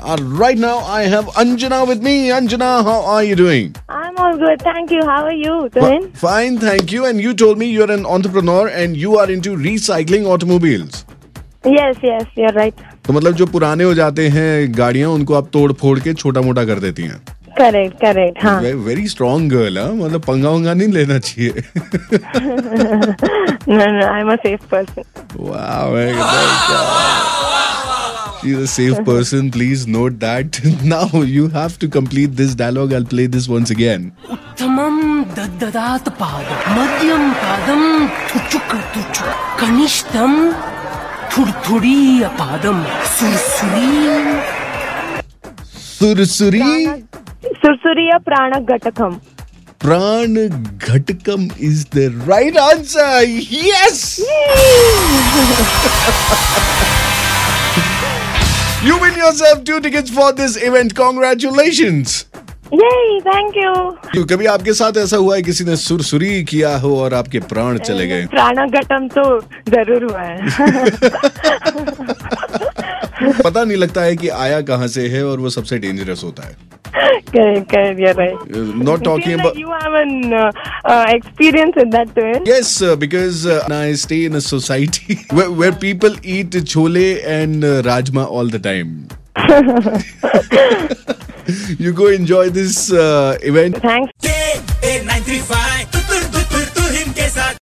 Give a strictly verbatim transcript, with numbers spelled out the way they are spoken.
Uh, right now, I have Anjana with me. Anjana, how are you doing? I'm all good, thank you. How are you doing? F- fine, thank you. And you told me you're an entrepreneur and you are into recycling automobiles. Yes, yes, you're right. तो मतलब जो पुराने हो जाते हैं गाड़ियां, उनको आप तोड़ फोड़ के छोटा मोटा कर देती हैं. Correct, correct. हाँ. Very strong girl. हाँ, मतलब पंगा वंगा नहीं लेना चाहिए. No, no, I'm a safe person. Wow, she's a safe person. Please note that. Now you have to complete this dialogue. I'll play this once again. उत्तमं दददात पादं मध्यम पादं तुचुक तुचुक कनिष्ठं थुड़थुड़ी पादं सुरसुरी सुरसुरी Sursuriya Pranagatakam. Pran Ghatakam is the right answer. Yes! You win yourself two tickets for this event. Congratulations. Yay, thank you. क्यों कभी आपके साथ ऐसा हुआ है किसी ने सुरसुरी किया हो और आपके प्राण चले गए? प्राणागतम तो जरूर हुआ है. पता नहीं लगता है कि आया कहाँ से है और वो सबसे डेंजरस होता है. Correct, correct, you're right. Not talking Feel about. like you have an uh, uh, experience with that too. Eh? Yes, uh, because uh, I stay in a society where, where people eat chole and uh, rajma all the time. You go enjoy this uh, event. Thanks. K A nine three five